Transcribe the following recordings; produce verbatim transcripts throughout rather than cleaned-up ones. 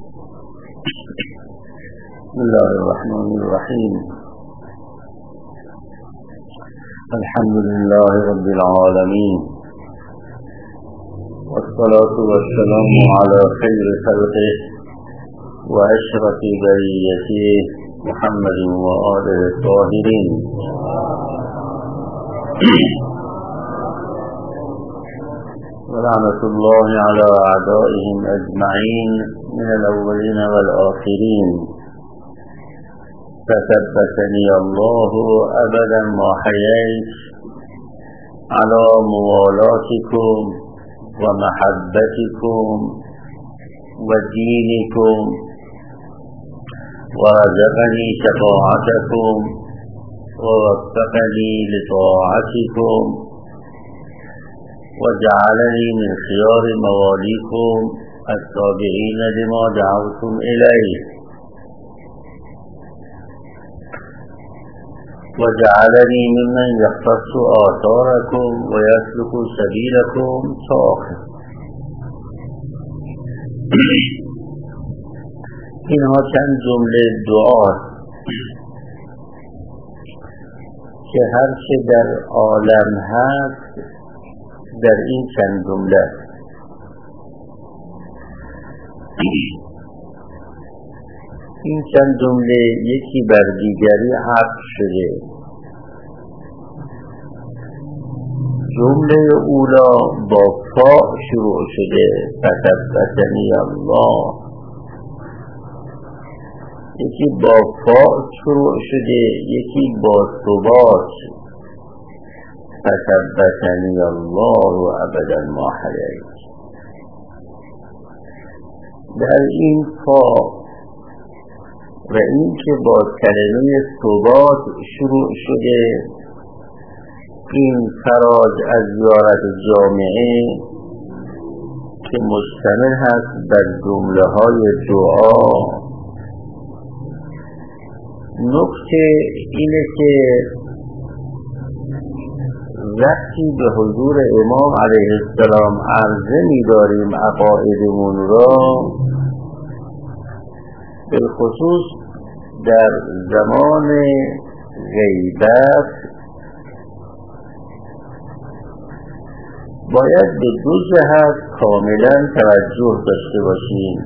بسم الله الرحمن الرحيم. الحمد لله رب العالمين، والصلاة والسلام على خير خلقه وأشرف بريته محمد وآله الطاهرين. ورحمة الله على أعدائهم أجمعين من الأولين والآخرين. فثبتني الله أبدا ما حييت على موالاتكم ومحبتكم ودينكم، ورزقني شفاعتكم ووفقني لطاعتكم، وجعلني من خيار مواليكم التابعين لما دعوتم إليه، وجعلني ممن يختص آثاركم ويسلك سبيلكم ساخر. اینها چند جمله دعاست که هر چه در عالم هست در این چند جمله. این چند جمله یکی بر دیگری عطف شده. جمله اولا با فا شروع شده، فثبتنی الله. یکی با فا شروع شده، یکی با ثبات، فثبتنی الله ابدا ما حییت. در این فا و این که با کلمه ثبات شروع شده، این فراز از زیارت جامعه که مشتمل هست بر جمله های دعا. نکته اینه که وقتی به حضور امام علیه السلام عرضه می داریم عقایدمون را، بالخصوص در زمان غیبت، باید به دو جهت کاملا توجه داشته باشیم.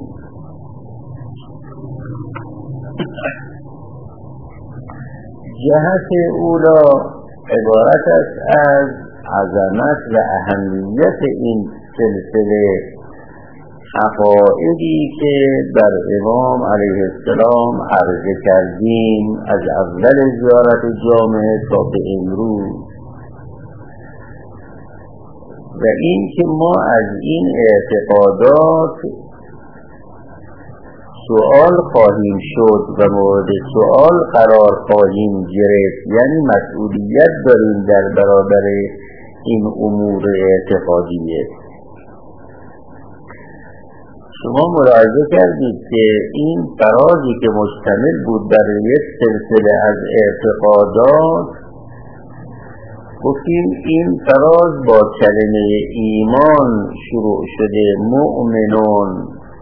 جهت اولا عبارت است از عظمت و اهمیت این سلسله عقایدی که بر امام علیه السلام عرضه کردیم از اول زیارت جامعه تا به امروز، و این که ما از این اعتقادات سوال خواهیم شد و مورد سوال قرار خواهیم گرفت، یعنی مسئولیت داریم در برابر این امور اعتقادیه. شما ملاحظه کردید که این فرازی که مشتمل بود بر یک سلسله از اعتقادات، گفتیم این فراز با کلمه ایمان شروع شده. مؤمنون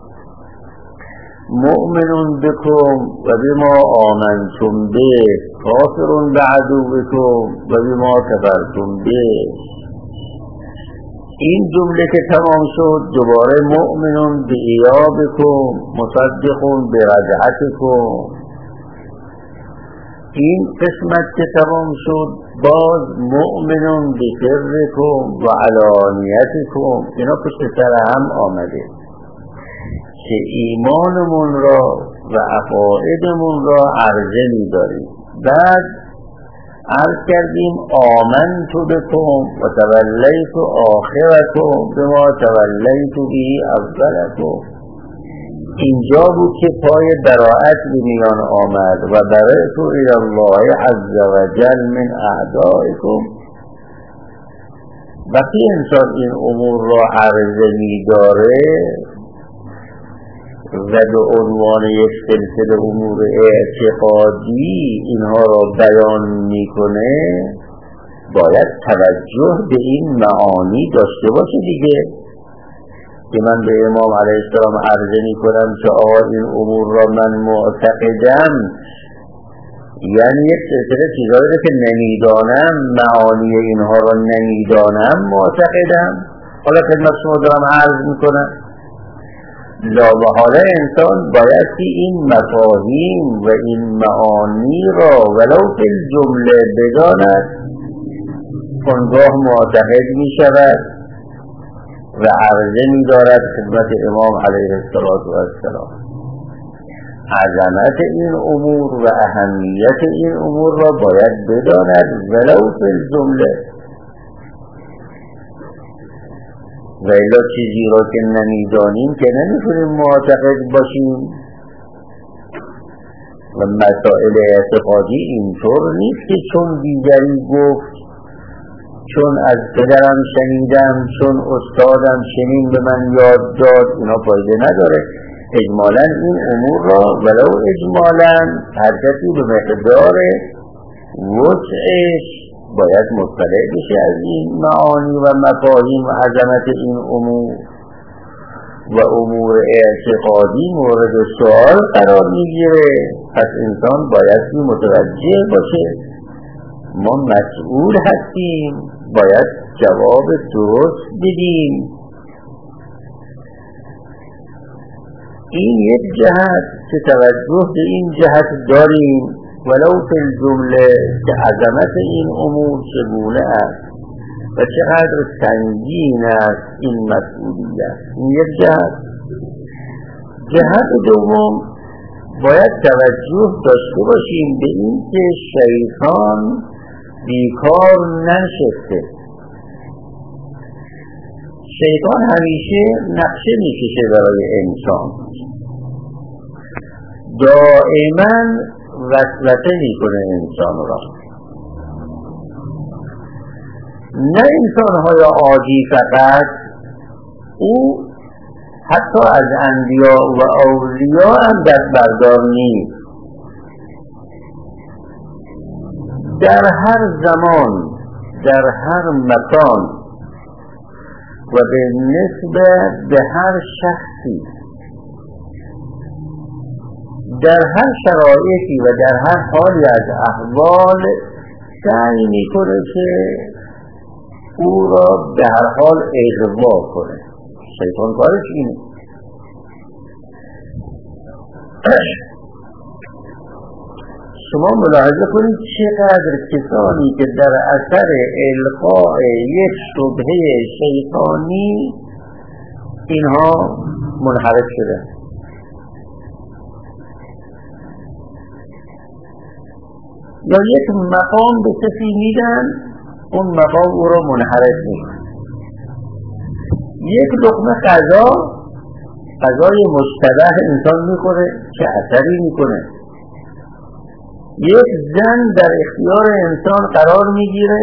مؤمنون بکم و بما آمنتم به، کافرون بعدوکم و بما کفرتم به. این جمله که تمام شد، دوباره مؤمنون به ایابکم مصدقون به رجعتکم. این قسمت که تمام شد، باز مؤمنون به سرکم و علانیتکم. اینا پشت سر هم آمده که ایمانمون را و عقایدمون را عرضه می داریم. بعد عرض کردیم آمنت بکم و تولیت آخرکم بما تولیت به اولکم. اینجا بود که پای براءت به میان آمد و برأت الی الله عز و جل من اعدائکم. وقتی انسان این امور را عرضه می داره و به عنوان یک سلسله امور اعتقادی اینها را بیان میکنه، باید توجه به این معانی داشته باشه دیگه. که من به امام علیه السلام عرضه می کنم که آقا این امور را من معتقدم، یعنی یک سلسله چیزایی که نمیدانم، معانی اینها را نمیدانم، معتقدم. حالا خدمت شما دارم عرض میکنم لا و حالا انسان باید که این مفاهیم و این معانی را ولو فی الجمله بداند، اونگاه معتقد می شود و عرضه می دارد خدمت امام علیه السلام. عظمت این امور و اهمیت این امور را باید بداند ولو فی الجمله، و الا چیزی را که نمیدانیم که نمیتونیم معتقد باشیم. و مسائل اعتقادی اینطور نیست که چون دیگری گفت، چون از پدرم شنیدم، چون استادم شنید به من یاد داد، اینا فایده نداره. اجمالا این امور را ولو اجمالا هر کسی به مقدار وسعش باید مطلع بشه از این معانی و مفاهیم و عظمت این امور و امور اعتقادی مورد سوال قرار میگیره. پس انسان باید متوجه باشه ما مسئول هستیم، باید جواب درست بدیم. این یک جهت که توجه به این جهت داریم ولو فی الجمله که عظمت این امور چگونه است و چقدر سنگین است این مسئولیت. این یک جهت. جهت دوم باید توجه داشته باشیم به این که شیطان بیکار نشسته. شیطان همیشه نقشه میکشه برای انسان، دائما وسوسه میکنه انسان را. نه انسان‌های عادی فقط، او حتی از انبیا و اولیاء هم دست بردار نیست. در هر زمان، در هر مکان و به نسبت به هر شخصی، در هر شرایطی و در هر حالی از احوال سعی میکنه که او را به هر حال اغوا کنه. شیطان کارش اینه. شما ملاحظه کنید چقدر کسانی که در اثر القاء یک شبهه شیطانی اینها منحرف شده. یا یک مقام به کسی میدن، اون مقام او را منحرف میکنه. یک لقمه غذا، غذای مشتبه انسان میخوره که اثری میکنه. یک زن در اختیار انسان قرار میگیره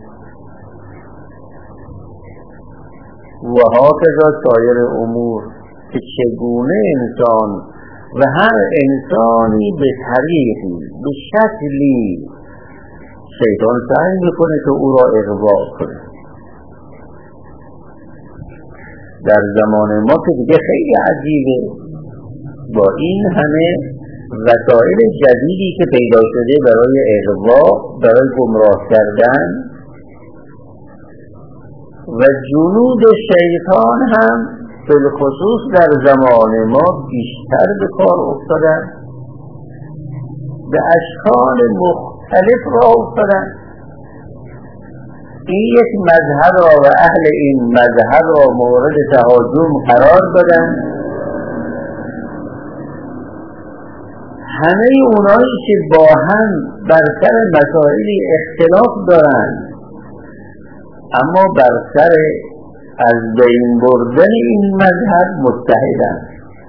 و هاکذا سایر امور که چگونه انسان و هر انسانی به طریقی به شکلی شیطان سعی میکنه که او را اغوا کنه. در زمان ما که دیگه خیلی عجیبه، با این همه وسایل جدیدی که پیدا شده برای اغوا، برای گمراه کردن، و جنود شیطان هم بالخصوص در زمان ما بیشتر به کار افتادن، به اشکال مختلف را افتادن. این یک مذهب را و اهل این مذهب را مورد تهاجم قرار دادن. همه اونایی که با هم بر سر مسائلی اختلاف دارند اما بر سر از بین بردن این مذهب متحدند.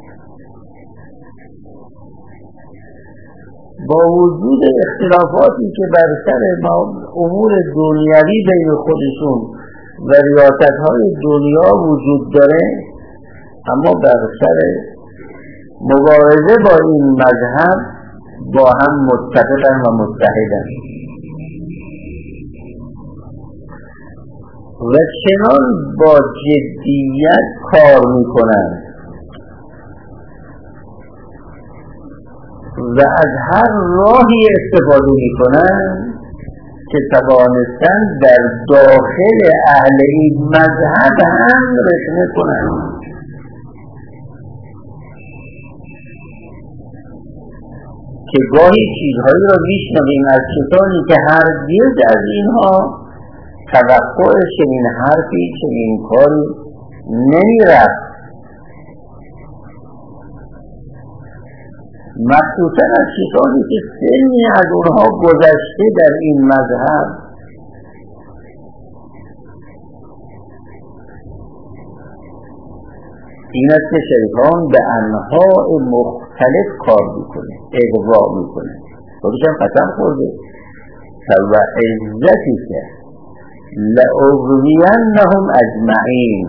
با وجود اختلافاتی که بر سر امور دنیوی بین خودشون و ریاست‌های دنیا وجود داره، اما بر سر مبارزه با این مذهب با هم متفقن و متحدن. و چنان با جدیت کار میکنند و از هر راهی استفاده میکنند که توانستند در داخل اهل این مذهب هم رسمه کنند. که گاهی چیزهایی را میشنویم از کسانی که هرگز از اینها توقع چنین حرفی چنین کاری نمیرفت، مخصوصا از کسانی که سنی از اونها گذشته در این مذهب. این است که شیطان به انواع مختلف کار میکنه، اغوا میکنه. خودش هم قسم خورده و عزتی که لأغوینهم اجمعین،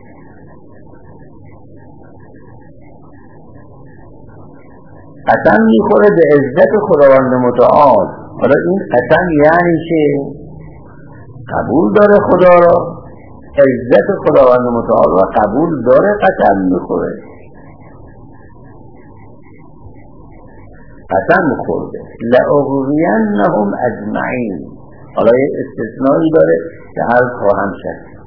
قسم میخوره به عزت خداوند متعال. حالا این قسم یعنی چه؟ قبول داره خدا را، عزت خداوند متعال را قبول داره، قسم میخوره. قسم خورده لأغوینهم اجمعین. حالا یه استثنایی داره که عرض خواهم شد.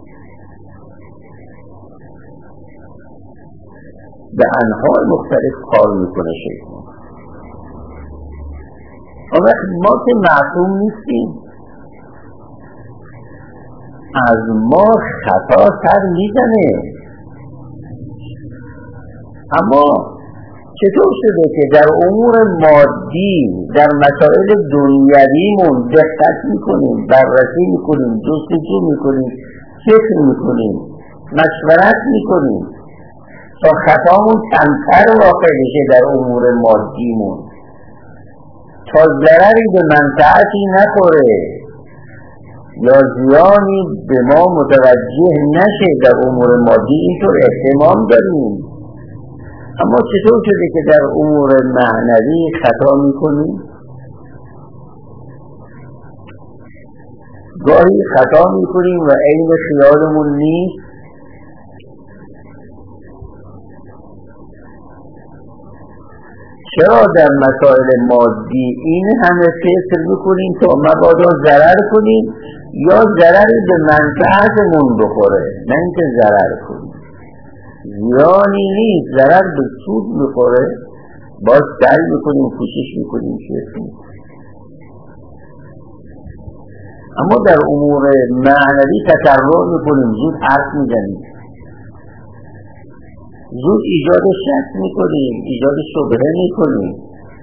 به انواع مختلف کار میکنه شیطان. اما ما که معصوم نیستیم، از ما خطا سر میزنه. اما چطور شده که در امور مادی، در مسائل دنیویمون دقت میکنیم، بررسی میکنیم، جستجو میکنیم، فکر میکنیم، مشورت میکنیم تا خطامون کمتر واقع بشه در امور مادیمون، تا ضرری به منفعتی نخوره یا زیانی به ما متوجه نشه در امور مادی، اینطور احتمام داریم. اما چطور شده که در امور معنوی خطا میکنیم؟ گاهی خطا میکنیم و عین خیالمون نیست. چرا در مسائل مادی این همه فکر میکنیم تا مبادا ضرر کنیم یا ضرری به منفعتمون بخوره، نه اینکه ضرر کنیم. زیانی نیست، ضرر به سود میخوره، باز سعی میکنیم، کوشش میکنیم چیزی. اما در امور معنوی تکرر میکنیم، زود حرف میزنیم، زود ایجاد شک میکنیم، ایجاد شبهه میکنیم،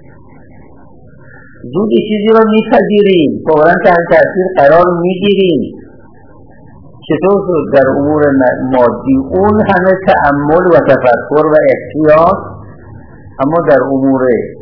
زود چیزی رو میپذیریم، فوراً تحت تاثیر قرار میگیریم. چطور شد در امور مادی اون همه تأمل و تفکر و احتیاط، اما در امور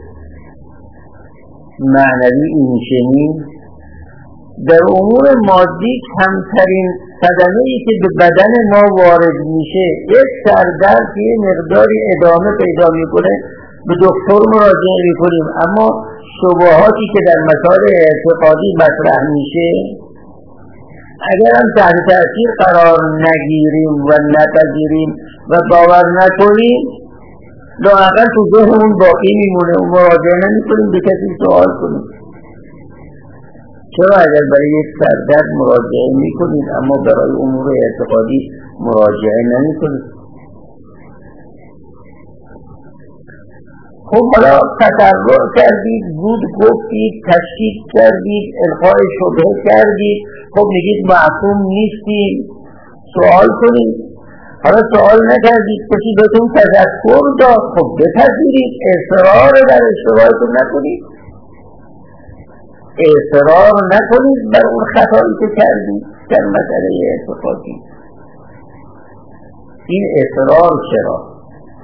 معنوی این چنین؟ در امور مادی کمترین صدمه‌ای که به بدن ما وارد میشه، یک سردرد یه مقداری ادامه پیدا میکنه، به دکتر مراجعه میکنیم. اما شبهاتی که در مسائل اعتقادی مطرح میشه، اگر هم تحت تأثیر قرار نگیریم و نپذیریم و باور نکنیم، لااقل تو ذهنمون باقی میمونه و مراجعه نمیکنیم، به کسی سوال کنیم. چرا اگر برای یک سردرد مراجعه میکنید اما برای امور اعتقادی مراجعه نمیکنید؟ خب حالا تکرر کردید، زود گفتید، تشکیک کردید، القای شبهه کردید، خب میگید معصوم نیستیم، سوال کنید. حالا سوال نکردید، کسی بهتون تذکر داد، خب بپذیرید، اصرار در اشتباهتون نکنید، اصرار نکنید بر اون خطایی که کردید در مسئله اعتقادی. این اصرار چرا؟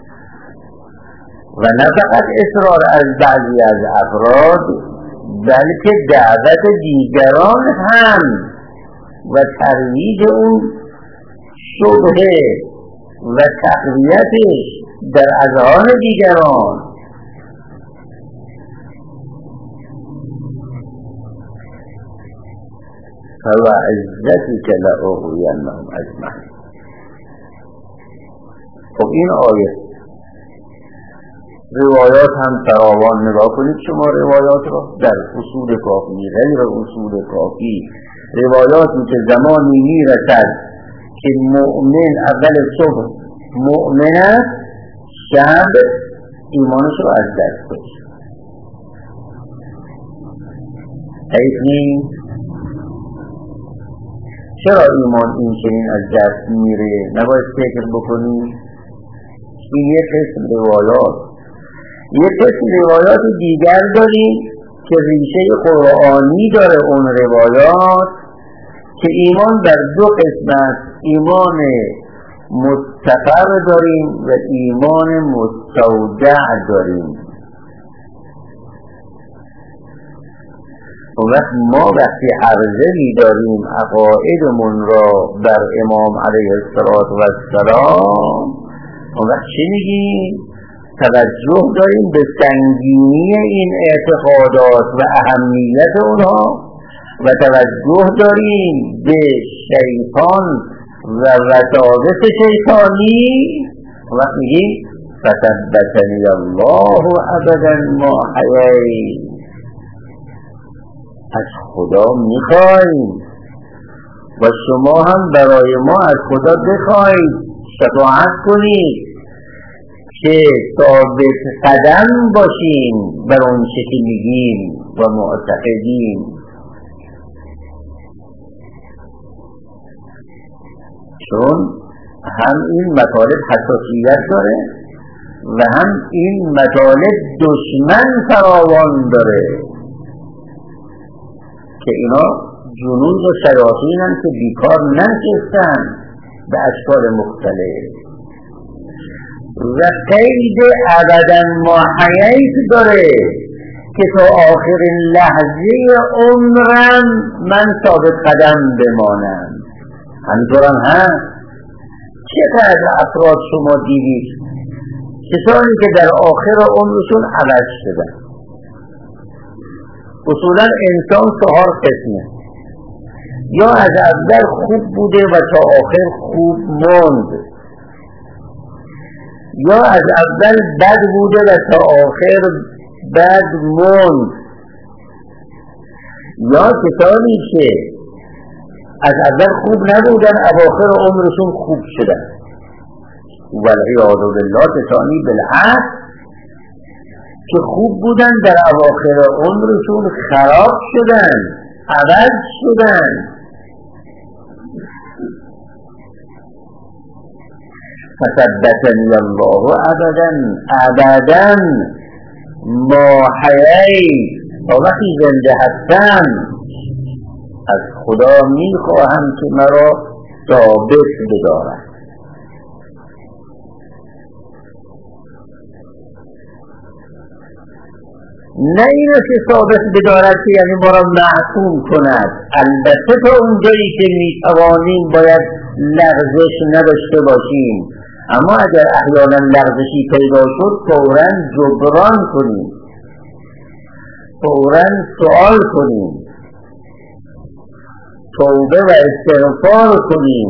و نه فقط اصرار از بعضی از افراد، بلکه دعوت دیگران هم و ترویج اون شبهه و تقویتش در اذهان دیگران. فوعزتك لأغوینهم اجمعین. خب این آیه روایات هم فراوان نگاه کنید شما روایات را در اصول کافی، غیر اصول کافی، روایاتی که زمانی میرسد که مؤمن اول صبح مؤمن است، شب ایمانش رو از دست بشه. حیث چرا ایمان این چنین از دست میره؟ نباید فکر بکنید. این یک قسم روایات. یک قسم روایات دیگر داریم که ریشه قرآنی داره اون روایات، که ایمان در دو قسم است. ایمان مستقر داریم و ایمان مستودع داریم. اون وقت ما وقتی عرضه می داریم عقایدمون را بر امام علیه السلام، اون وقت چی میگیم؟ توجه داریم به سنگینی این اعتقادات و اهمیت اونها و توجه داریم به شیطان و وساوس شیطانی. اون وقت میگیم فثبتنی الله ابدا ما حییت. از خدا میخواییم و شما هم برای ما از خدا بخواید، شفاعت کنید که ثابت قدم باشیم بر اون چه که میگیم و معتقدیم. چون هم این مطالب حساسیت داره و هم این مطالب دشمن فراوان داره که اینا جنود و شیاطین هم که بیکار ننشستن به اشکال مختلف و قید ابدا ما حییت داره که تا آخر لحظه عمرم من ثابت قدم بمانم. همینطورم هست. چقدر افراد شما دیدید کسانی که در آخر عمرشون عوض شدن. اصولا انسان چهار قسمه: یا از اول خوب بوده و تا آخر خوب موند، یا از اول بد بوده و تا آخر بد موند، یا کسانی که از اول خوب نبودن اواخر عمرشون خوب شدن. والعیاذ بالله کسانی بالعکس که خوب بودن در اواخر عمرشون خراب شدن، عوض شدن. فثبتنی الله ابدا ابدا ما حییت. و وقتی زنده هستم از خدا میخواهم که مرا ثابت بدارد. نه اینو که ثابت بدارد که یعنی ما را معصوم کند. البته تا اونجایی که میتوانیم باید لغزش نداشته باشیم، اما اگر احیانا لغزشی پیدا شد فوراً جبران کنیم، فوراً سوال کنیم، توبه و استغفار کنیم.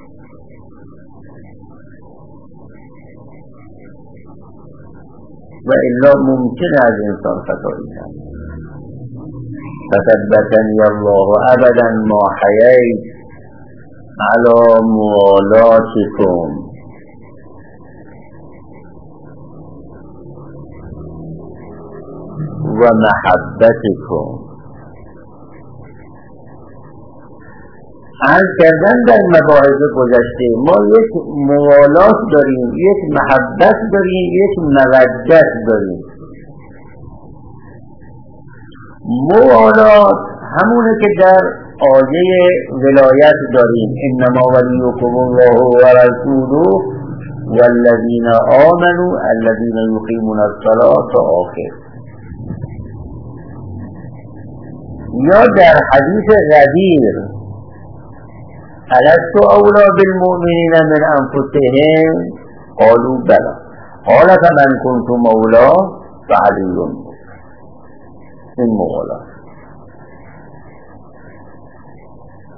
و الا ممکن از انسان خطایی کنه. فثبتنی الله ابدا ما حییت علی موالاتکم و محبتکم. عرض کردن در مباحث گذشته ما یک موالات داریم، یک محبت داریم، یک مودت داریم. موالات همونه که در آیه ولایت داریم: انما ولیکم الله و رسوله والذین آمنوا الذین یقیمون الصلاة تا آخر. یا در حدیث غدیر: ألست أولى بالمؤمنين من أنفسهم قالوا بلى قال فمن كنت مولاه فعلي. این مولا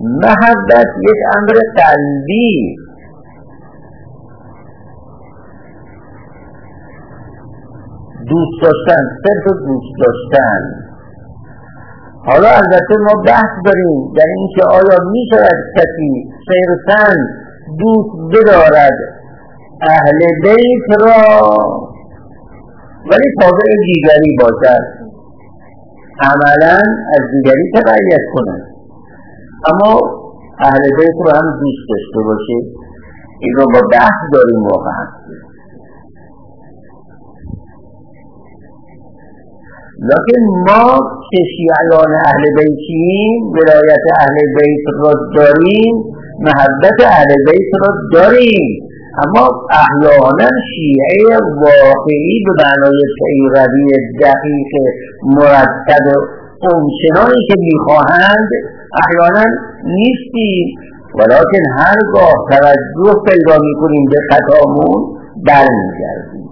محبت یک امر قلبی، دوست داشتن، صرف دوست داشتن. حالا البته ما بحث داریم در این که آیا می شود کسی صرفاً دوست بدارد اهل بیت را ولی تابع دیگری باشد، عملاً از دیگری تبعیت کنه، اما اهل بیت رو هم دوست داشته باشه. این رو با بحث داریم واقعا. لیکن ما که شیعیان اهل بیتیم، ولایت اهل بیت را داریم، محبت اهل بیت را داریم، اما احیانا شیعه واقعی به معنای پیروی دقیق مرتب اونچنانی که میخواهند احیانا نیستیم، ولیکن هرگاه توجه پیدا میکنیم به خطامون برمیگردیم.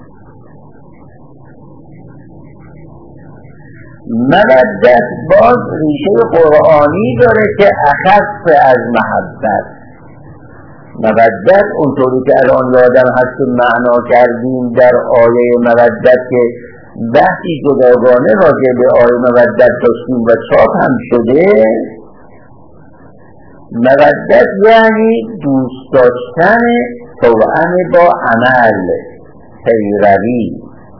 مودت باز ریشه قرآنی داره که اخف از محبت. مودت اونطوری که الان یادم هست که معنا کردیم در آیه مودت که بحثی جداگانه راجع به آیه مودت داشتیم و چاپ هم شده. مودت یعنی دوست داشتن توأم با عمل، پیروی.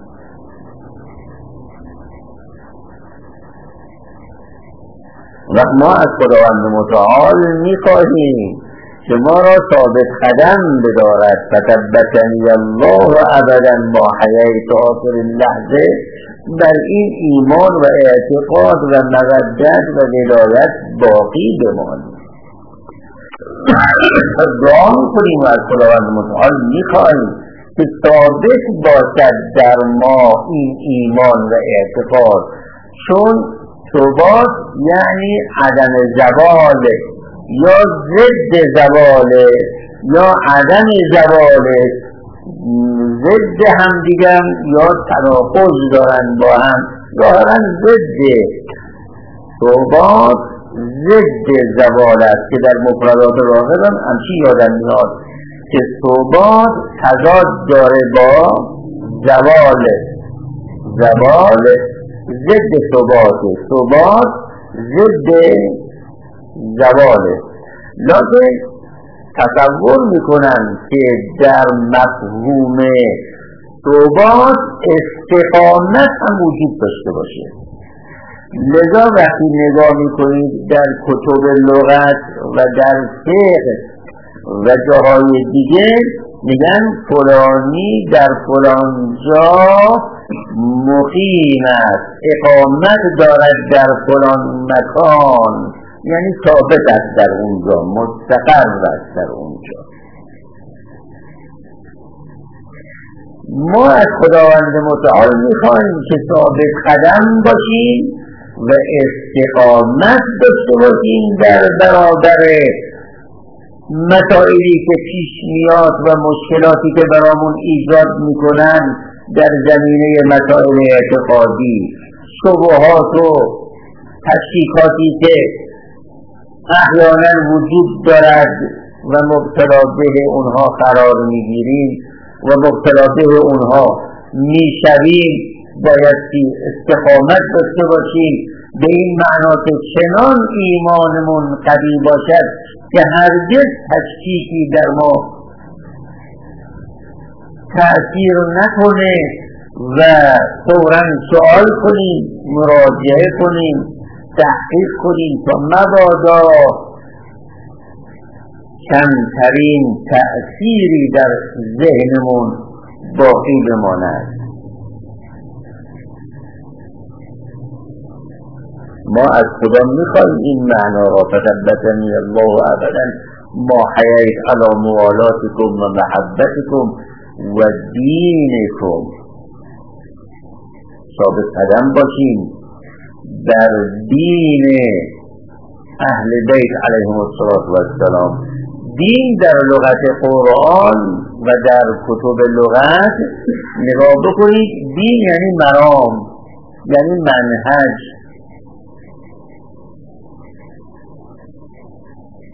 و ما از خداوند متعال می‌خواهیم که ما را ثابت قدم بدارد. فتبتنی الله ابدا ما حییت آخر اللحظه، بر این ایمان و اعتقاد و مودت و ولایت باقی بمانیم. دعا می‌کنیم و از خداوند متعال می‌خواهیم که ثابت باشد در ما این ایمان و اعتقاد، چون ثبات یعنی عدم زوال یا ضد زوال یا عدم زوال، ضد هم دیگر یا تناقض دارن با هم، ظاهرا ضد. ثبات ضد زوال است که در مفردات راغبم همچی یادم میاد که ثبات تضاد داره با زوال. زوال ضد ثبات، ثبات ضد زواله. لکن تصور میکنن که در مفهوم ثبات استقامت هم وجود داشته باشه. لذا وقتی نگاه میکنید در کتب لغت و در فقه و جاهای دیگه میگن فلانی در فلان جا مقیم است، اقامت دارد در فلان مکان، یعنی ثابت است در اونجا، مستقر است در اونجا. ما از خداوند متعال میخواهیم که ثابت قدم باشیم و استقامت داشته باشیم در برابر مسائلی که پیش میاد و مشکلاتی که برامون ایجاد میکنن در زمینه مسائل اعتقادی، شبهات و تشکیکاتی که احیانا وجود دارد و مبتلا به اونها قرار میگیریم و مبتلا به اونها میشویم. باید استقامت داشته باشیم به این معنا که چنان ایمانمون قوی باشد که هرگز تشکیکی در ما تأثیر نکنه و فوراً سوال کنیم، مراجعه کنیم، تحقیق کنیم تا مبادا کمترین تأثیری در ذهنمون باقی بماند. ما از خدا میخوایم این معنا را فتبتنی الله ابدا ما حییت علی موالاتکم و محبتکم و دینکم، ثابت قدم باشیم در دین اهل بیت علیهم السلام. دین در لغت قرآن و در کتب لغت نگاه بکنید، دین یعنی مرام، یعنی منهج.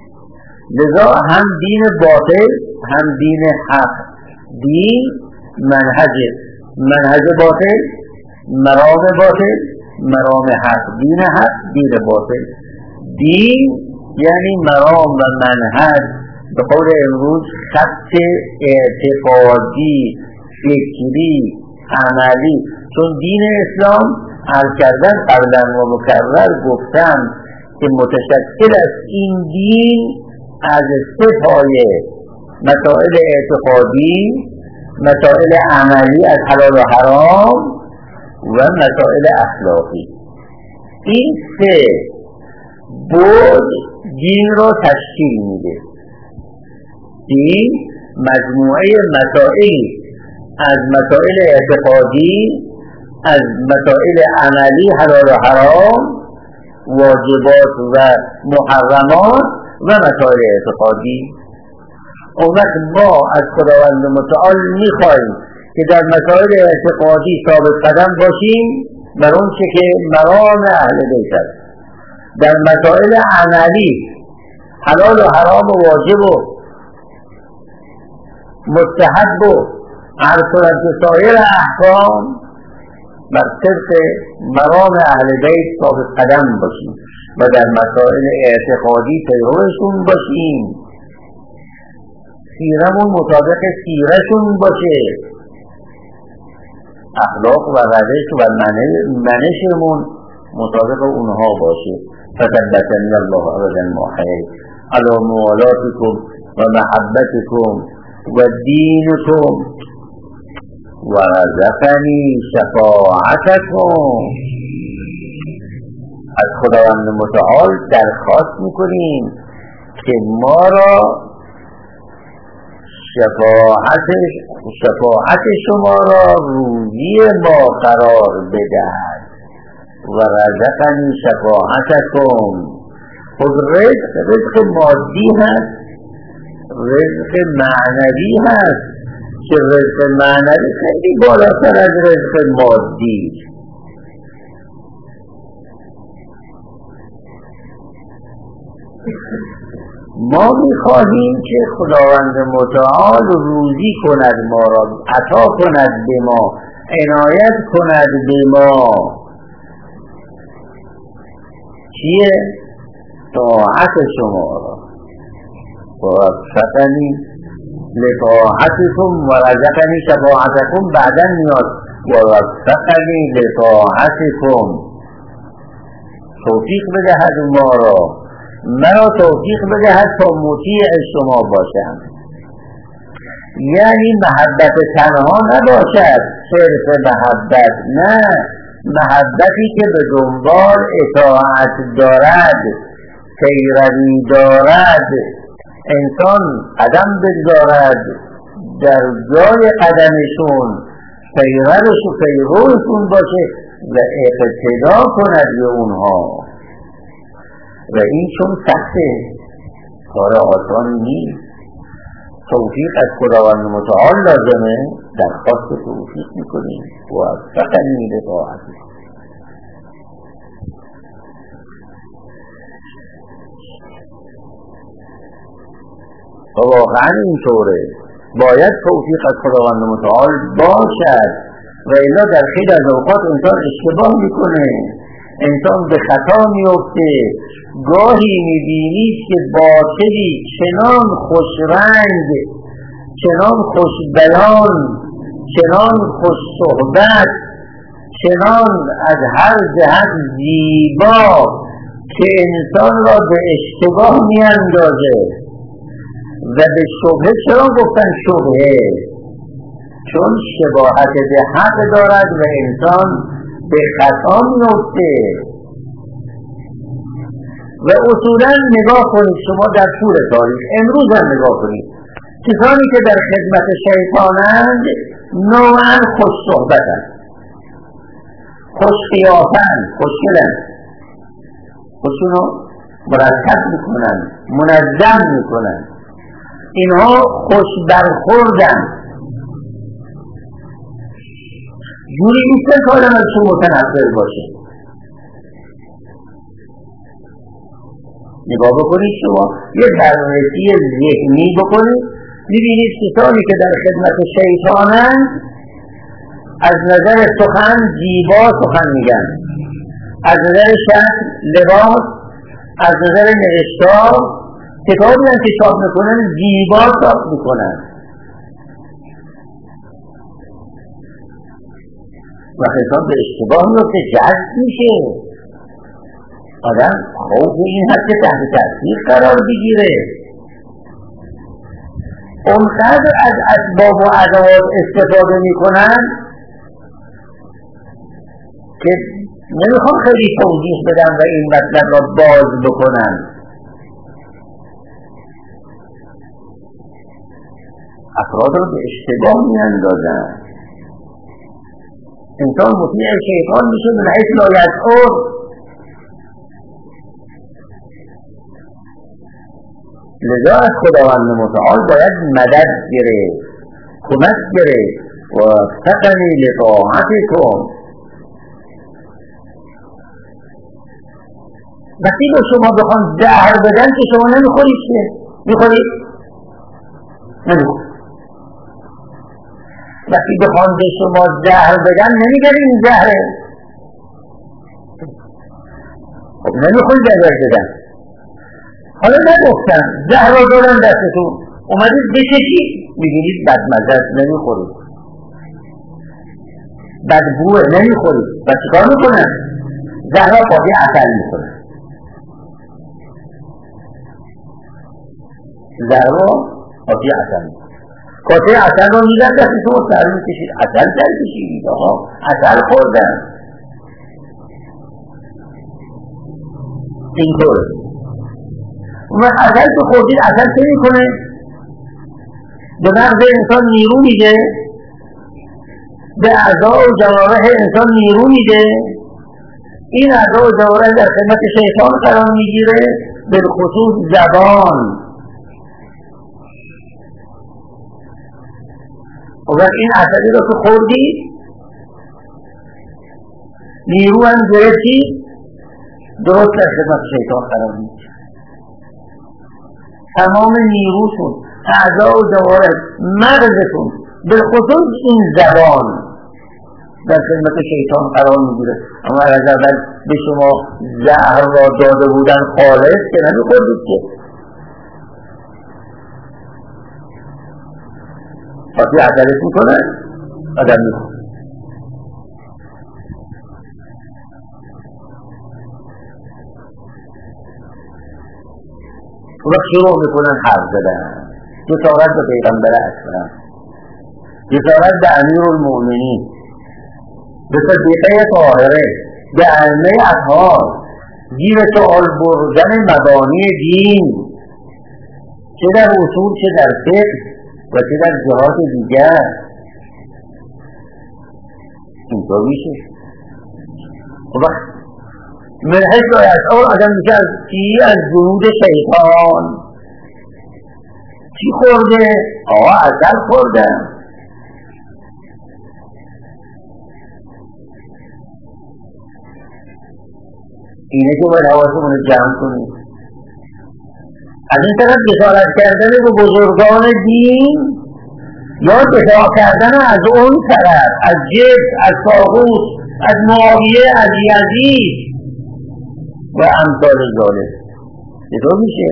لذا هم دین باطل هم دین حق. دین منهج منهج باطل، مرام باطل مرام حق، دین حق دین باطل. دین یعنی مرام و منهج، به قول امروز خط اعتقادی، فکری، عملی. چون دین اسلام عرض کردن قبلا و مکرر گفتم که متشکل از این دین از سه پایه: مسائل اعتقادی، مسائل عملی از حلال و حرام و مسائل اخلاقی. این سه بود دین را تشکیل میده. دین مجموعه مسائلی از مسائل اعتقادی، از مسائل عملی حلال و حرام، واجبات و محرمات و مسائل اعتقادی. اون وقت ما از خداوند متعال میخواهیم که در مسائل اعتقادی ثابت قدم باشیم بر اون چه که مرام اهل بیت است. در مسائل عملی حلال و حرام و واجب و مستحب و هر صورت سایر احکام بر طبق مرام اهل بیت ثابت قدم باشیم و در مسائل اعتقادی پیروشون باشیم، سیرمون مطابق سیرشون باشه، اخلاق و روش و منشمون مطابق اونها باشه. فثبتنی الله ابدا ما حییت علی موالاتکم و محبتکم و دینکم و رزقنی شفاعتکم. از خداوند متعال درخواست میکنیم که ما را شفاعت شفاعت شما را روزی ما قرار بدهد و رزقنی شفاعتکم. خود رزق رزق مادی هست، رزق معنوی هست که رزق معنوی خیلی بالاتر از رزق مادی. ما میخواهیم که خداوند متعال روزی کند، ما را عطا کند به ما، عنایت کند به ما. چیه؟ طاعت شما را. وفقنی لطاعتكم و رزقنی شفاعتكم بعدا میاد وفقنی لطاعتكم. توفیق بدهد ما را، مرا توفیق بدهد تا مطیع شما باشم. یعنی محبت تنها نباشد صرف محبت، نه، محبتی که به دنبال اطاعت دارد، پیروی دارد، انسان قدم بگذارد در جای قدمشون، پیروش و پیروشون باشه و اقتدا کند به اونها. و این چون سخته، کار آسانی نیست. توفیق از خداوند متعال لازمه، درخواست توفیق میکنیم و از فقنی لطاعتی. و واقعا اینطوره، باید توفیق از خداوند متعال باشد و الا در خیلی از اوقات انسان اشتباه میکنه، انسان به خطا میفته. گاهی میبینید که باطلی چنان خوش رنگ، چنان خوش بیان، چنان خوش صحبت، چنان از هر جهت زیبا که انسان را به اشتباه میاندازه. و به شبهه چرا گفتن شبهه؟ چون شباهت به حق دارد و انسان به خطا میفته. و اصولا نگاه کنید شما در طول تاریخ، امروز هم نگاه کنید، کسانی که در خدمت شیطانند نوعا خوش صحبتند، خوش قیافند، خوشگلند، خودشونو مرتب میکنند، منظم میکنند، اینها خوش برخوردند. جوری نیستن که آدم ازشون متنفر باشه. نگاه بکنید شما یه بررسی ذهنی بکنید، میبینید کسانی که در خدمت شیطانن از نظر سخن زیبا سخن میگن، از نظر شکل لباس، از نظر نوشتار کتابی هم که چاپ میکنن زیبا چاپ میکنن و انسان به اشتباه میفته، جذب میشه، آدم خوف این هست که تحت تاثیر قرار بگیره. اونقدر از اسباب و ادوات استفاده میکنن که نمیخوام خیلی توضیح بدم و این مطلب را باز بکنم. افراد را به اشتباه میاندازن، انسان مطیع شیطان میشه من حیث لا یشعر. لذا از خداوند متعال باید مدد گرفت، کمک گرفت و فقنی لطاعتکم. وقتی با شما بخوان زهر بدن که شما نمیخورید که میخورید؟ نمیخورید. وقتی بخوان به شما زهر بدن نمیگن این زهره، خب نمیخورید زهر بدن. حالا نگفتن زهر را دارن دستتون اومدید بچشید میگیرید بدمزه نمیخورید، بدبوه نمیخورید و چیکار میکنن؟ زهر را قاطی عسل میکنن، زهر را قاطی عسل میکنن، قاطی عسل را میدن دستتون سر میکشید، عسل سر کشید، آقا عسل خوردن. اینطور و عسل که خوردید عسل چه میکنه؟ به مغز انسان نیرو میده، به اعضاء و جوارح انسان نیرو میده. این اعضاء و جوارح در خدمت شیطان قرار میگیره، به خصوص زبان. و این عسلی رو که خوردید نیرو هم گرفتید، درست در خدمت شیطان قرار میگیره. تمام نیروتون، اعضاء و جوارح، مغزتون، به خصوص این زبان در خدمت شیطان قرار میگیره. اما از اول به شما زهر را داده بودن خالص که نمیخوردید که. وقتی عدلت میکنه آدم میخوره. و شروع میکنن حرف زدن، جسارت به پیغمبر اکرم، جسارت به امیرالمؤمنین، به صدیقه طاهره، به ائمه اطهار، زیر سوال بردن مبانی دین، چه در اصول چه در فقه و چه در جهات دیگر. اینطور میشه. وقت من حیث لا یشعر آدم میشه از چی؟ از جنود شیطان. چی خورده؟ آقا عسل خورده. اینه که باید حواسمون رو جمع کنیم. از این طرف جسارت کردن به بزرگان دین یا دفاع کردن از اون طرف، از جبت، از طاغوت، از معاویه، از یزید و امثال ذالک. چطور میشه؟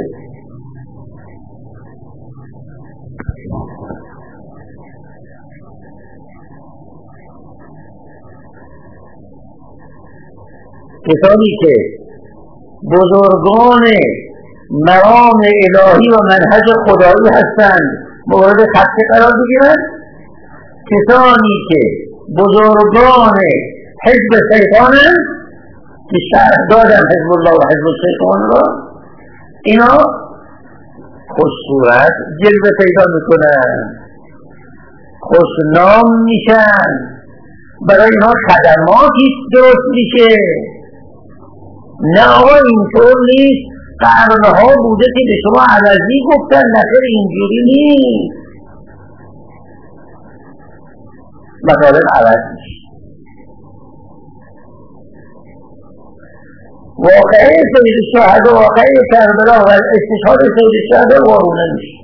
کسانی که بزرگان مرام الهی و منهج خدایی هستند مورد خطه قرار بگیرند، کسانی که بزرگان حزب شیطانند که شرح دادن حزب الله و حزب شیطان را، اینا خوش صورت جلوه پیدا میکنن، خوش نام میشن، برای اینا خدماتی درست میشه. نه آقا اینطور نیست، قرنها بوده که به شما عوضی گفتن، نخیر اینجوری نیست، مطالب عوض میشه. واقعه سید شهدا، واقعه کربلا و استشهاد سید شهدا وارونه میشه.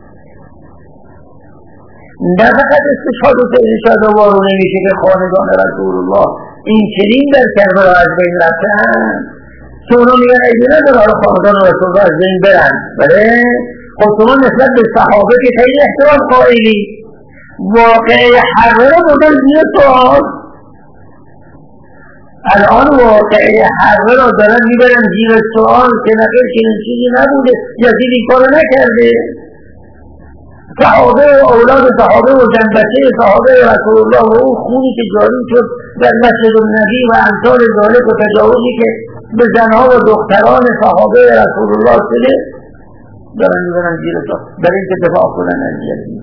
نه فقط استشهاد سید شهدا وارونه میشه که خاندان رسول الله این چنین در کربلا از بین رفتن که اونا میگن ایده نداره خاندان رسول الله از بین برن. بله خب شما نسبت به صحابه که خیلی احترام قائلی، واقعه حره رو بودن زیر سوال. الان واقعه حره رو دارن میبرن زیر سوال که نقل چنین چیزی نبوده، یزید این کارو نکرده. صحابه و اولاد صحابه و جنبچه صحابه رسول الله و اون خونی که جاری شد در مسجد النبی و امثال ذالک و تجاوزی که به زنها و دختران صحابه رسول الله شده دارن میبرن زیر سوال برای اینکه دفاع کنن از یزید.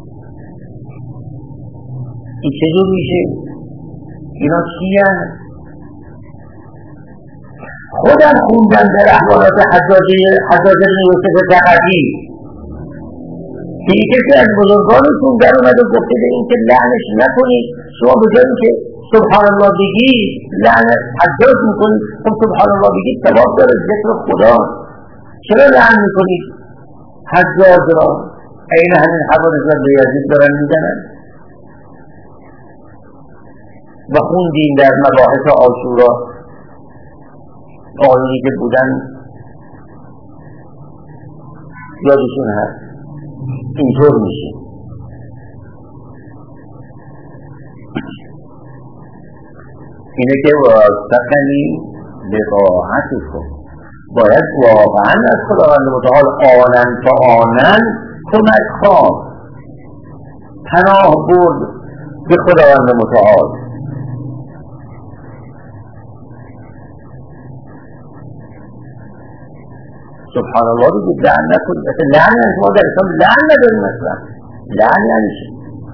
این چجور میشه؟ اینا چی هست؟ خودم خوندم در احوالات حجاج حجاج بن یوسف ثقفی که این کسی از بزرگانتون در اومد و گفته به این که لعنش نکنید، شما بجایی که سبحان الله بگید لعن حجاج میکنید، خب سبحان الله بگید ثواب داره، ذکر خدا، چرا لعن میکنید حجاج را؟ این همین حوادث را به یزید دارن میزنن. و خوندیم در مباحث عاشورا آقایونی که بودن یادشون هست اینطور میشه. اینه که واستقنی به طاعتش کن، باید واقعا از خداوند متعال آنن تا آنن کمک خواه، پناه برد به خداوند متعال. سبحان الله بگید، لعن نکنید. اصلا لعن یعنی شما در اسلام لعن نداریم. اصلا لعن یعنی چی؟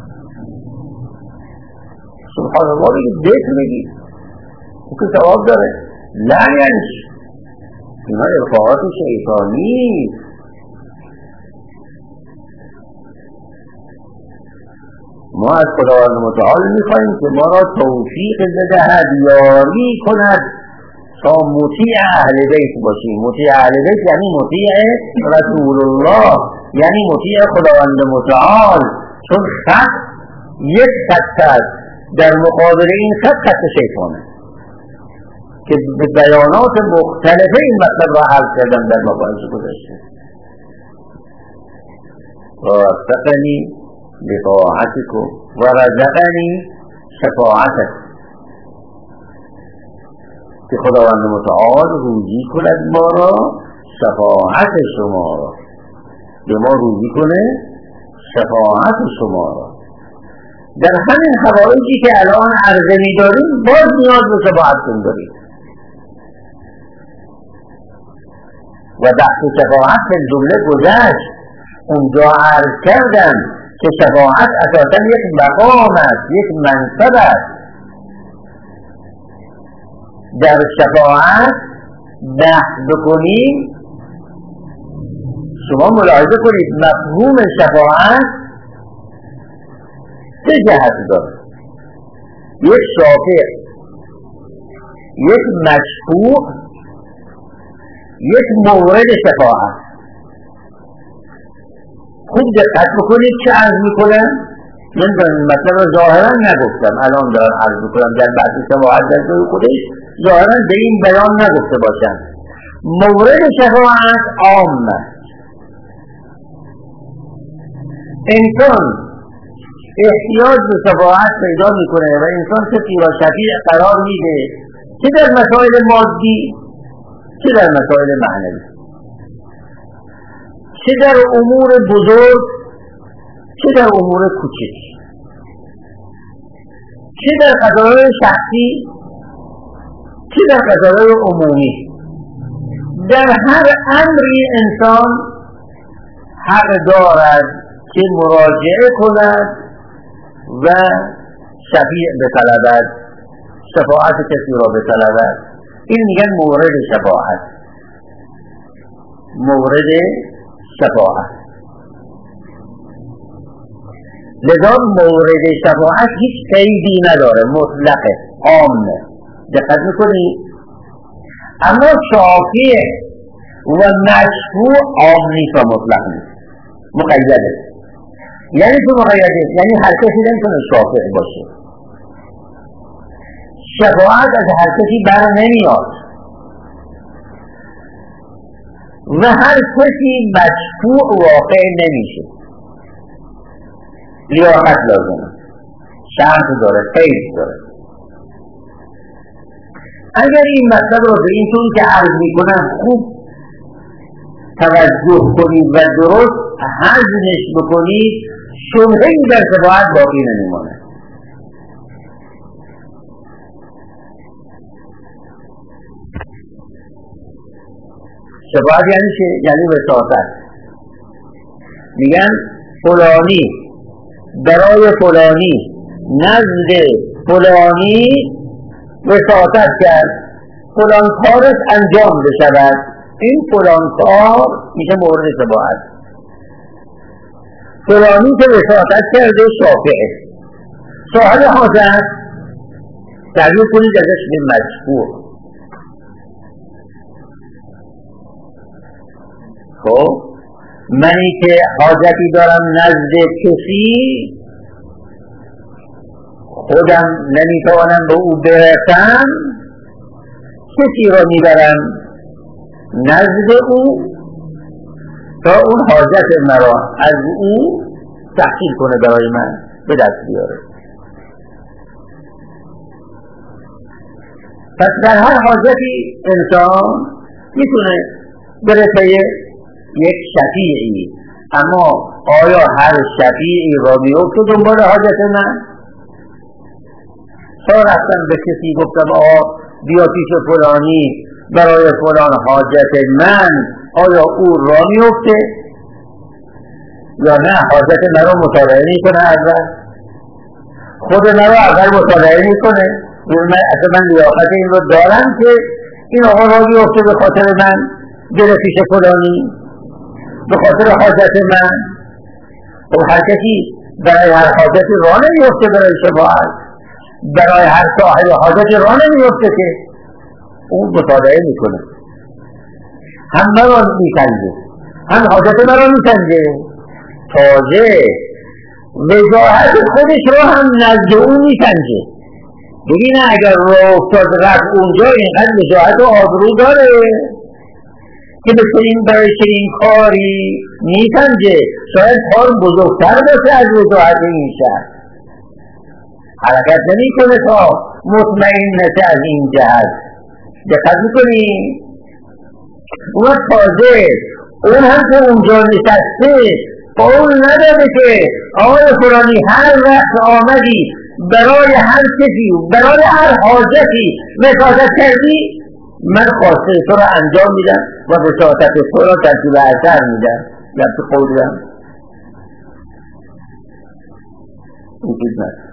سبحان الله بگید، ذکر بگید، او که ثواب داره. لعن یعنی چی؟ اینا ارفاعات شیطانی. ما از خداوند متعال میخواییم که ما را توفیق بدهد، یاری کند تا مطیع اهل بیت باشیم. مطیع اهل بیت یعنی مطیع رسول الله، یعنی مطیع خداوند متعال. چون خط یک خط است، در مقابل این خط خط شیطانه که به بیانات مختلفه این مطلب را حل کردن در مباحث گذشته. واستقنی بطاعتکم و رزقنی شفاعتک، که خداوند متعال روزی کند ما را، شفاعت شما را به ما روزی کنه، شفاعت شما را. در همین حوائجی که الان عرضه می داریم باز نیاز به شفاعتتون داریم و بحث شفاعت به جمله گذشت. اونجا عرض کردم که شفاعت اساسا یک مقام است، یک منصب است. در شفاعت بحث بکنیم، شما ملاحظه کنید مفهوم شفاعت سه جهت داره. یک شافع، یک مشفوع، یک مورد شفاعت. خوب دقت بکنید چه عرض میکنم. من مطلب رو ظاهرا نگفتم، الان دارم عرض میکنم در بحث شفاعت در جای خودش ظاهرا به این بیان نگفته باشم. مورد شفاعت عام است. انسان احتیاج به شفاعت پیدا میکنه و انسان کسی را شفیع قرار میده، چه در مسائل مادی چه در مسائل معنوی، چه در امور بزرگ چه در امور کوچک، چه در قضایای شخصی چه در قضایای عمومی. در هر امری انسان حق دارد که مراجعه کند و شفیع بطلبد، شفاعت کسی را بطلبد. این میگن مورد شفاعت. مورد شفاعت. لذا مورد شفاعت هیچ قیدی نداره، مطلقه، عامه. دقت میکنی اما شافع و مشروع عام نیست و مطلق نیست، مقیده. یعنی تو مقیده یعنی هر کسی نمیتونه شافع باشه. شفاعت از هر کسی بر نمیاد و هر کسی مشروع واقع نمیشه. لیاقت لازمه، شرط داره، قید داره. اگر این مطلب رو به این طور که عرض میکنم خوب توجه کنید و درست هضمش بکنید، شبهه‌ای در شفاعت باقی نمیمونه. شفاعت یعنی چه؟ یعنی وساطت. میگن فلانی برای فلانی نزد فلانی وساطت کرد فلان کارش انجام بشود، این فلان کار میشه مورد شفاعت. فلانی که وساطت کرده شافعه، صاحب حاجت تعبیر کنید ازش به مشفوع. خب منی که حاجتی دارم نزد کسی، خودم نمیتوانم به او برسم، کسی را میبرم نزد او تا اون حاجت مرا از او تحصیل کنه، برای من به دست بیاره. پس در هر حاجتی انسان میتونه برسه یک شفیعی، اما آیا هر شفیعی را میفته دنبال حاجت من؟ تا رفتم به کسی گفتم آقا بیا پیش فلانی برای فلان حاجت من، آیا او را میفته یا نه؟ حاجت من را مطالعه میکنه، اول خود من را اول مطالعه میکنه، من اصلا من لیاقت این رو دارم که این آقا را میفته به خاطر من بره پیش فلانی، به خاطر حاجت من. و هر کسی برای هر حاجتی راه نمیفته، برای شفاعت برای هر صاحب حاجتی راه نمیفته که اون مطالعه میکنه، هم مرا میسنجه هم حاجت مرا میسنجه، تازه وجاهت خودش رو هم نزد اون میسنجه. ببینه اگر راه افتاد رفت اونجا اینقدر وجاهت و آبرو داره که به این برای چنین کاری میسنجه، شاید کار بزرگتر باشه از وجاهت این شهر، حرکت نمی کنه تا مطمئن نشه از این جهت. دقت میکنیم اون تازه اون هم که اونجا نشسته قول نداره که آقای فلانی هر وقت آمدی برای هر کسی برای هر حاجتی وساطت کردی، من خواسته تو را انجام میدم و وساطت تو را ترتیب اثر میدم. یا تو قول دارم این چیز نست.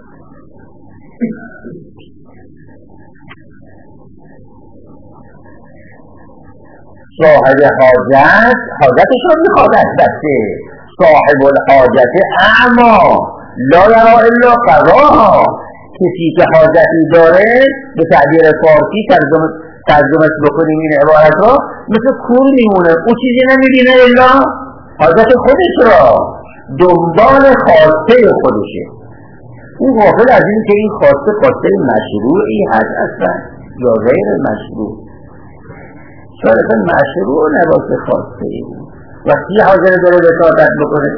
صاحب حاجت حاجتش رو میخواد از بسته، صاحب الحاجت اعما لا یرا الا قضاها، کسی که حاجتی داره به تعبیر فارسی ترجمه ترجمهش بکنیم این عبارت را مثل کور میمونه، او چیزی نمیبینه الا حاجت خودش را، دنبال خواسته خودشه. او غافل از این که این خواسته خواسته مشروعی هست اصلا یا غیر مشروع. شاید مشروع نباشه خواسته ای وقتی حاضر داره وساطت بکنه،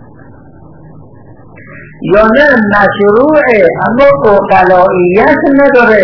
یا نه مشروعه اما عقلائیت نداره.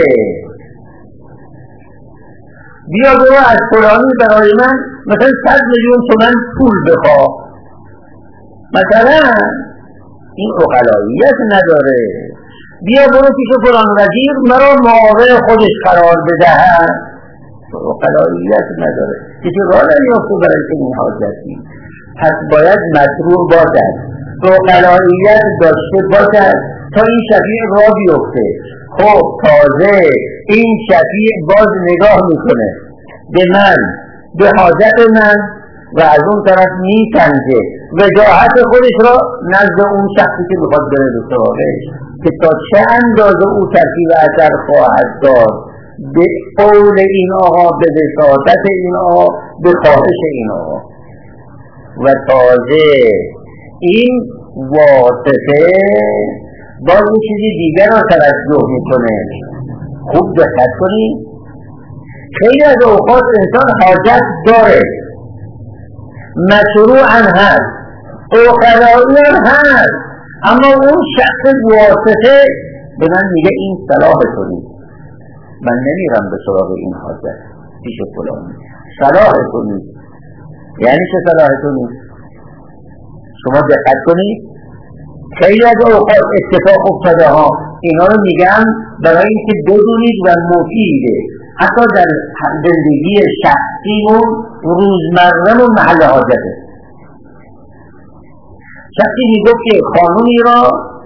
بیا برو از فلانی برای من مثلا صد میلیون تومان پول بخواه، مثلا این عقلائیت نداره. بیا برو پیش فلان وزیر مرا معاون خودش قرار بدهد، عقلائیت نداره، کسی راه نمیفته برای چنین حاجتی. پس باید مشروع باشد، عقلائیت داشته باشد تا این شفیع راه بیفته. خب تازه این شفیع باز نگاه میکنه به من، به حاجت من و از اون طرف میسنجه وجاهت خودش را نزد اون شخصی که میخواد بره به سراغش که تا چه اندازه او ترتیب اثر خواهد داد به قول این آقا، به وساطت این آقا، به خواهش این آقا. و تازه این واسطه باز یه چیزی دیگر را توجه میکنه. خوب دقت کنید، خیلی از اوقات انسان حاجت داره، مشروعاً هست، اوقلایی هم هست، اما اون شخص واسطه به من میگه این صلاح کنید، من نمیرم به سراغ این حاجت پیش فلان، صلاح کنید. یعنی چه صلاح کنید؟ شما دقت کنید، خیلی از اوقات اتفاق افتاده ها اینا رو میگم برای اینکه بدونید و مفیده، حتی در زندگی شخصیمون، روزمره‌مون محل حاجته. شخصی میگفت که خانومی را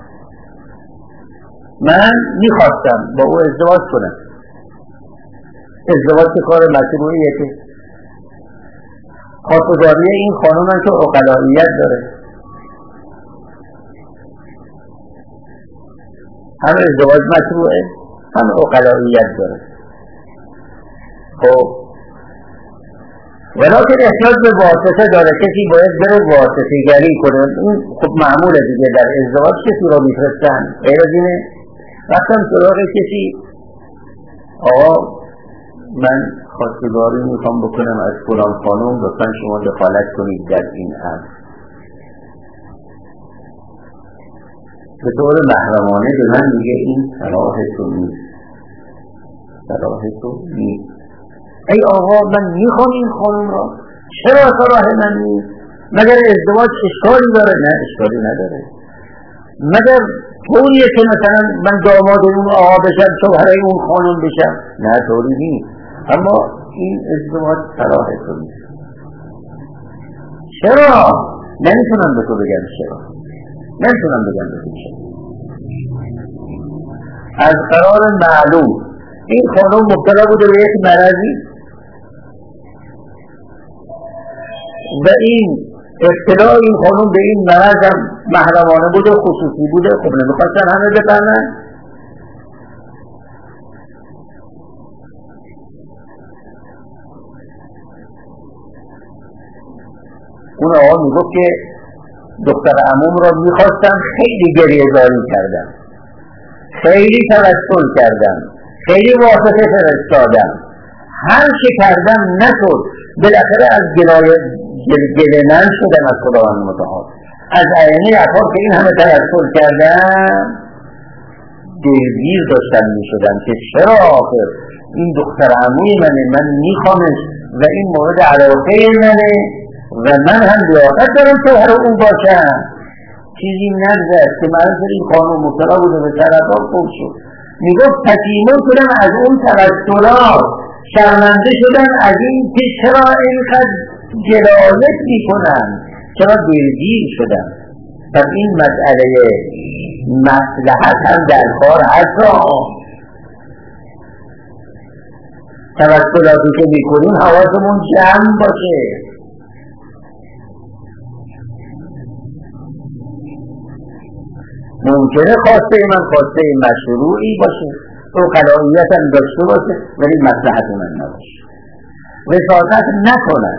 من میخواستم با او ازدواج کنم. ازدواج که کار مشروعیه، که خواستگاری این خانوم هم که عقلانیت داره، هم ازدواج مشروعه هم عقلانیت داره. خب ولیکن احتیاج به واسطه داره، کسی باید بره واسطه گری کنه. این خب معموله دیگه، در ازدواج کسی را میفرستن، غیر از اینه رفتم سراغ کسی، آقا من خواستگاری میخوام بکنم از فلان خانم، لطفاً شما دخالت کنید در این امر. به طور محرمانه به من میگه این صلاح تو نیست، صلاح تو نیست. ای آقا من میخوام این خانم را، چرا صلاح من نیست؟ مگر ازدواج اشکالی داره؟ نه اشکالی نداره. مگر طوریه که مثلا من داماد اون آقا بشم، شوهر اون خانم بشم؟ نه طوری نیست. اما این ازدواج صلاح تو نیست. چرا؟ نمیتونم به تو بگم چرا، نمیتونم بگم به تو چرا. از قرار معلوم این خانم مبتلا بوده به یک مرضی و این ابتلا این خانم به این مرض هم محرمانه بوده، خصوصی بوده. خب نمیخواستن همه بفهمن. اون آقا میگفت که دختر عموم را میخواستم، خیلی گریه زاری کردم، خیلی توسل کردم، خیلی واسطه فرستادم، هر چه کردم نشد. بالاخره از گلایه گله من شدم از خداوند متعال، از عینه اطهار که این همه توسل کردم دلگیر داشتم میشدم که چرا آخر این دختر عموی منه، من میخوامش و این مورد علاقه منه و من هم لیاقت دارم شوهر او باشم. چیزی نگذشت که من این خانم مبتلا بوده به سرطان خوب شد. میگفت پشیمون شدم از اون توسلات، شرمنده شدم از این که چرا اینقدر جلالت میکنم، چرا دلگیر شدم. پس این مسئله مصلحت هم در کار هست. توسلاتی که میکنیم حواسمون جمع باشه. ممکنه خواسته من خواسته مشروعی باشه، عقلانیت هم داشته باشه، ولی مصلحت من نباشه، وساطت نکنه،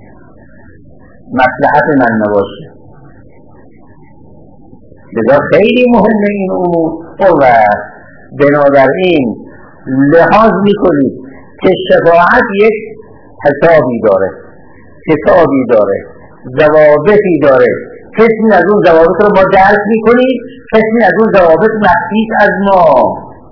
مصلحت من نباشه. لذا خیلی مهمه این امور. و بنابراین لحاظ میکنید که شفاعت یک حسابی داره، حسابی داره، ضوابطی داره. قسمی از اون ضوابط رو ما درک میکنیم، قسمی از اون ضوابط مخفی از ما.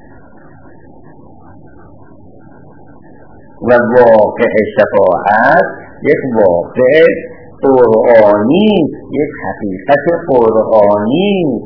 و واقع شفاعت یک واقع قرآنی، یک حقیقت قرآنی.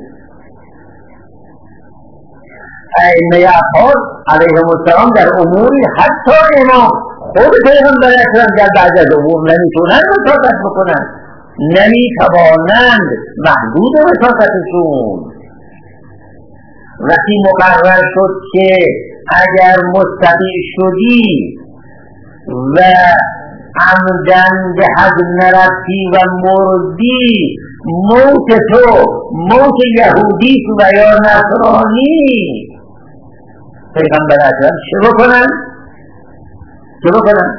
ائمه اطهار علیهم السلام در اموری حتی امام خود پیغمبر اکرم در بعض از امور نمیتونن وساطت بکنن، نمیتوانند، محدود وساطتشون. وقتی مقرر شد که اگر مستطیع شدی و عمدن به حد نرفتی و مردی، موت تو موت یهودی و یا نصرانی پیغمبر اکرم چه بکنن؟ چه بکنن؟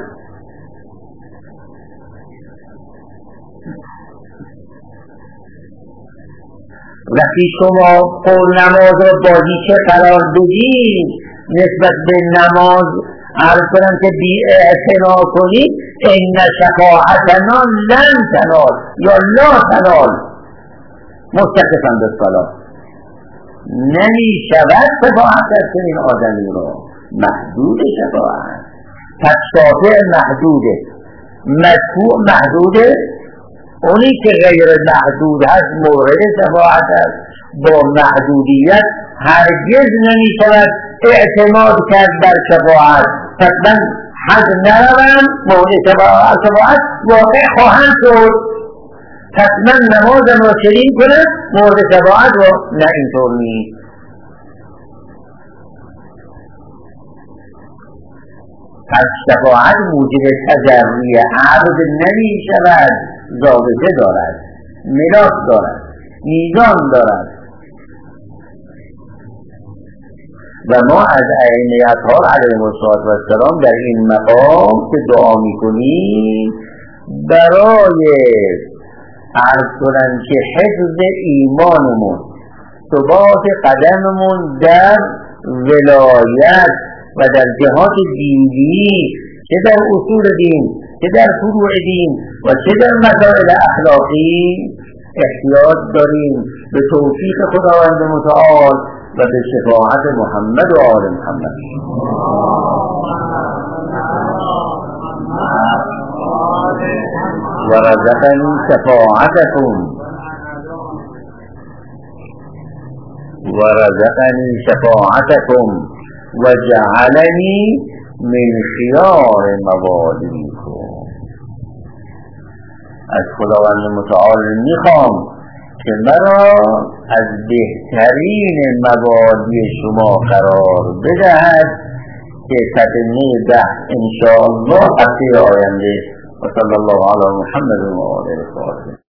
وقتی شما قول نماز و بازیچه قرار بدید نسبت به نماز عرض کنم که بی اعتنا کنید این شفاعتنا لن تنال یا لا تنال مستقفا به صلاح نمی شود شفاعت در چنین آدمی را محدود شفاعت پس شافع محدوده مدفوع محدوده اونی که غیر محدود هست مورد شفاعت است با محدودیت هرگز نمی شود اعتماد کرد بر شفاعت پس من حد نروم مورد شفاعت واقع خواهند شد پس من نمازم را چنین کنم مورد شفاعت را نه اینطور نیست پس شفاعت موجب تجری عبد نمی شود ضابطه دارد ملاک دارد میزان دارد و ما از ائمه اطهار علیهم السلام در این مقام که دعا میکنیم برای عرض کنن که حفظ ایمانمون ثبات قدممون در ولایت و در جهات دینی چه در اصول دین چه در فروع دین و چه در مسائل اخلاقی احتیاج داریم به توفیق خداوند متعال و به شفاعت محمد و آل محمد و رزقنی شفاعتكم و رزقنی شفاعتكم و جعلنی من خیار موالیکم از خداوند متعال میخوام که مرا از بهترین موالی شما قرار بدهد که تدمه ده انشاءالله هفته آینده و صلی الله علی محمد و آله